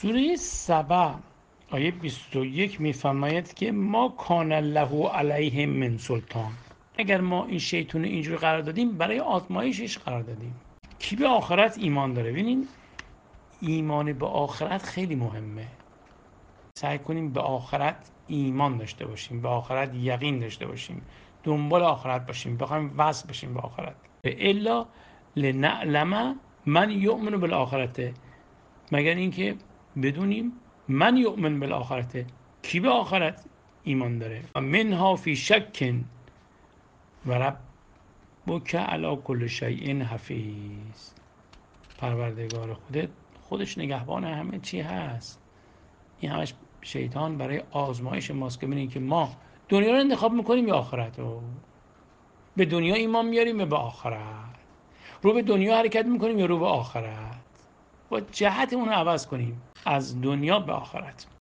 سوره سبع آیه 21 میفرماید که ما کان له علیهم من سلطان. اگر ما این شیطون اینجوری قرار دادیم برای آزمایشش قرار دادیم. کی به آخرت ایمان داره؟ ببینین ایمان به آخرت خیلی مهمه. سعی کنیم به آخرت ایمان داشته باشیم، به آخرت یقین داشته باشیم، دنبال آخرت باشیم، بخوایم وصل بشیم به آخرت. الا لنعلم من یؤمن بالآخرته، مگر اینکه بدونیم من یؤمن بالآخرته، کی به آخرت ایمان داره. منها فی شک و ربک علی کل شیء حفیظ. پروردگار خودش نگهبان همه چی هست. این همش شیطان برای آزمایش ماست که ببینید که ما دنیا رو انتخاب میکنیم یا آخرت رو. به دنیا ایمان میاریم یا به آخرت؟ رو به دنیا حرکت میکنیم یا رو به آخرت؟ با جهت اون رو عوض کنیم از دنیا به آخرت.